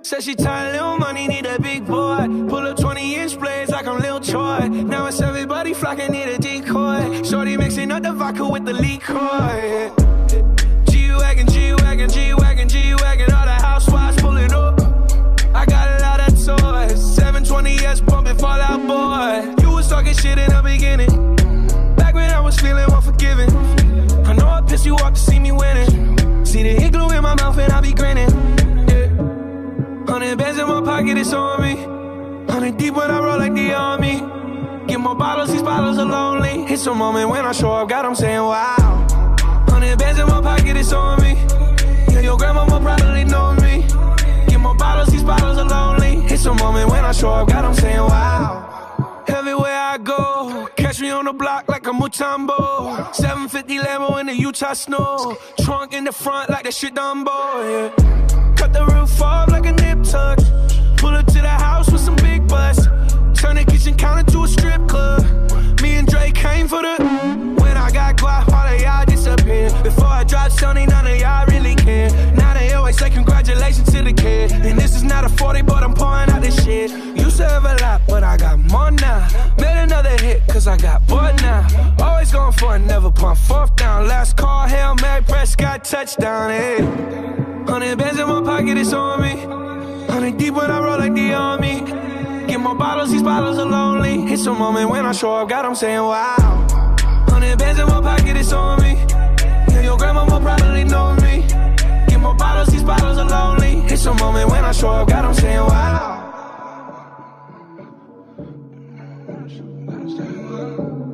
Said she tired, little money, need a big boy. Pull up 20-inch blades like I'm Lil Troy. Now it's everybody flocking, need a decoy. Shorty mixing up the vodka with the liquor. G-Wagon, G-Wagon, G-Wagon, G-Wagon. All the housewives pulling up. I got a lot of toys. 720S bumping Fall Out Boy. You was talking shit in the beginning. Back when I was feeling unforgiving. I know I pissed you off to see me winning. See the hit glue in my mouth and I be grinning. 100 bands in my pocket, it's on me. 100 deep when I roll like the army. Get more bottles, these bottles are lonely. It's a moment when I show up, God, I'm saying wow. 100 bands in my pocket, it's on me. Yeah, your grandma will probably know me. Get more bottles, these bottles are lonely. It's a moment when I show up, God, I'm saying wow. Everywhere I go, catch me on the block like a Mutombo. 750 Lambo in the Utah snow. Trunk in the front like that shit Dumbo, yeah. Cut the roof off like a nip tuck. Pull up to the house with some big butts. Turn the kitchen counter to a strip club. Me and Drake came for the. When I got guap, all of y'all disappear. Before I drop Sony, none of y'all really care. Now they always say congratulations to the kid. And this is not a 40, but I'm pouring out this shit. Used to have a lot, but I got more now. Made another hit, cause I got bored now. Always going for it, never pump fourth down. Last call, Hail Mary, Prescott, touchdown, hey. 100 bands in my pocket, it's on me. 100 deep when I roll like the army. Get more bottles, these bottles are lonely. It's a moment when I show up, God, I'm saying wow. 100 bands in my pocket, it's on me. Yeah, your grandma will probably know me. Get more bottles, these bottles are lonely. It's a moment when I show up, God, I'm saying wow.